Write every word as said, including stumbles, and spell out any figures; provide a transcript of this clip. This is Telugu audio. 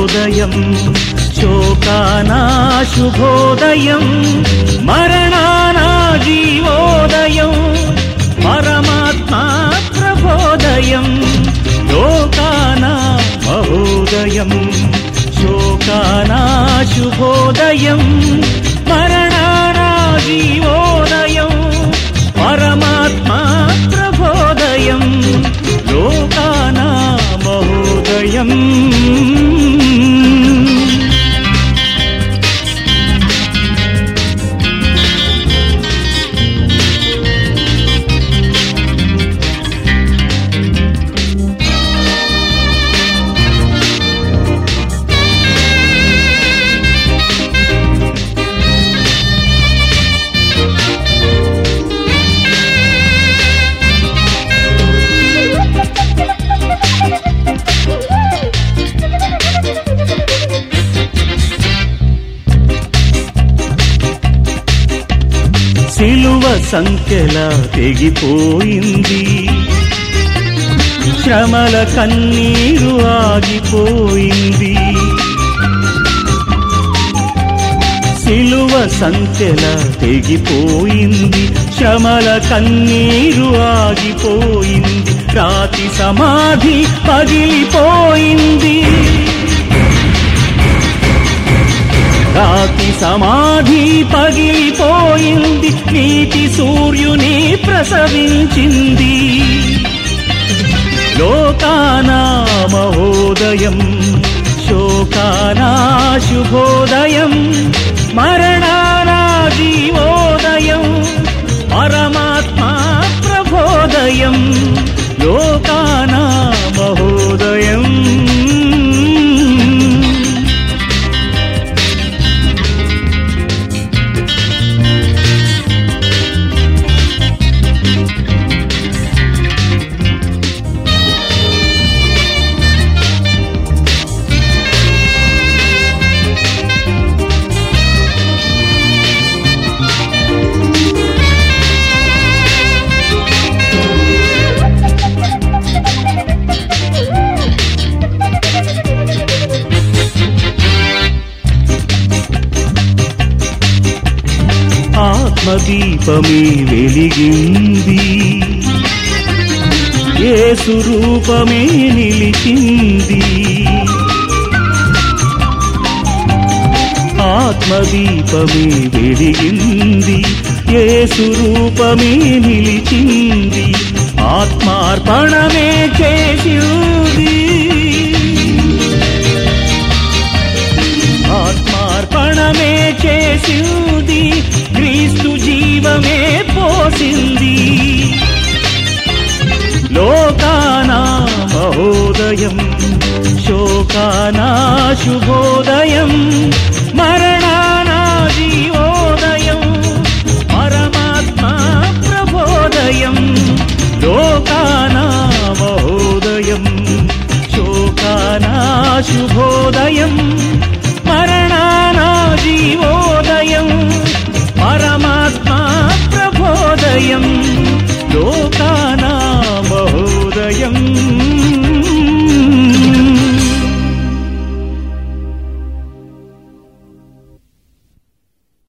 మహోదయం శోకానా శుభోదయం మరణానా జీవోదయం పరమాత్మా ప్రభోదయం లోకానా మహోదయం శోకానా శుభోదయం మరణానా జీవోదయం పరమాత్మా ప్రభోదయం లోకానా మహోదయం సిలువ సంఖ్యల తెగిపోయింది శ్రమల కన్నీరు ఆగిపోయింది సిలువ సంఖ్యల తెగిపోయింది శ్రమల కన్నీరు ఆగిపోయింది రాతి సమాధి పగిలిపోయింది రాతి సమాధి పగిలిపోయింది నీతి సూర్యుని ప్రసవించింది లోకానా మహోదయం శోకానా శుభోదయం మరణానా జీవోదయం పరమాత్మా ప్రభోదయం లోకానా మహోదయం ఆత్మదీపమే వెలిగింది యేసు రూపమే నిలిచింది ఆత్మదీపమే వెలిగింది యేసు రూపమే నిలిచింది ఆత్మార్పణమే చేసింది ఆత్మార్పణమే చేసింది క్రీస్తు జీవమే పోసింది లోకానా మహోదయం శోకానా శుభోదయం మరణానా జీవోదయం పరమాత్మా ప్రభోదయం లోకానా మహోదయం శోకానా శుభోదయం